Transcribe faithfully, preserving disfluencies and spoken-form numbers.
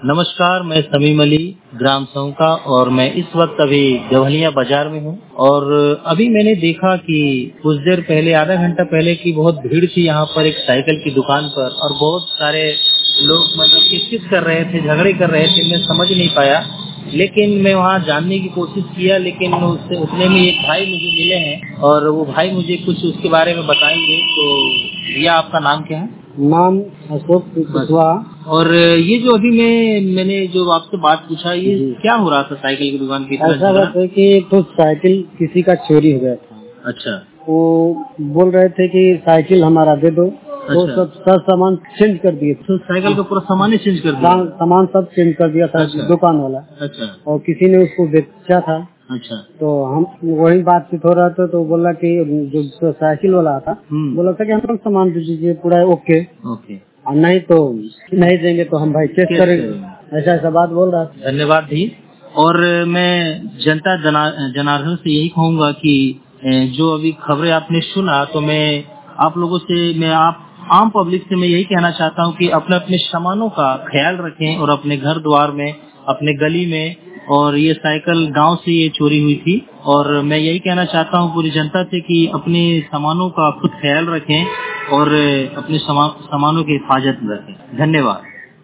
नमस्कार, मैं समीम अली, ग्राम सौंका, और मैं इस वक्त अभी गवलिया बाजार में हूँ। और अभी मैंने देखा कि कुछ देर पहले, आधा घंटा पहले की बहुत भीड़ थी यहाँ पर एक साइकिल की दुकान पर, और बहुत सारे लोग मतलब किस कर रहे थे, झगड़े कर रहे थे। मैं समझ नहीं पाया, लेकिन मैं वहाँ जानने की कोशिश किया, लेकिन उससे उतने में एक भाई मुझे मिले हैं और वो भाई मुझे कुछ उसके बारे में बताएंगे। तो भैया, आपका नाम क्या है? नाम अशोक कुशवाहा। और ये जो अभी मैं मैंने जो आपसे बात पूछा, ये क्या हो रहा था साइकिल की दुकान की तरफ? ऐसा बात है कि तो साइकिल किसी का चोरी हो गया था। अच्छा। वो बोल रहे थे कि साइकिल हमारा दे दो। तो अच्छा। सब सब सामान चेंज कर दिए। तो साइकिल का पूरा सामान ही चेंज कर दिया? सामान सब चेंज कर दिया था। अच्छा। दुकान वाला। अच्छा। और किसी ने उसको बेचा था। अच्छा। तो हम वही बातचीत हो रहा था, तो बोला कि जो साइकिल वाला था बोला था कि हम सामान दे दीजिए पूरा ओके ओके, और नहीं तो नहीं देंगे तो हम भाई केस करेंगे। ऐसा ऐसा बात बोल रहा था। धन्यवाद जी। और मैं जनता जना, जनार्दन से यही कहूँगा कि जो अभी खबरें आपने सुना, तो मैं आप लोगों से, मैं आप आम पब्लिक से मैं यही कहना चाहता हूँ कि अपने अपने सामानों का ख्याल रखें, और अपने घर द्वार में, अपने गली में। और ये साइकिल गांव से ये चोरी हुई थी, और मैं यही कहना चाहता हूँ पूरी जनता से कि अपने सामानों का खुद ख्याल रखें और अपने सामानों की हिफाजत रखें। धन्यवाद।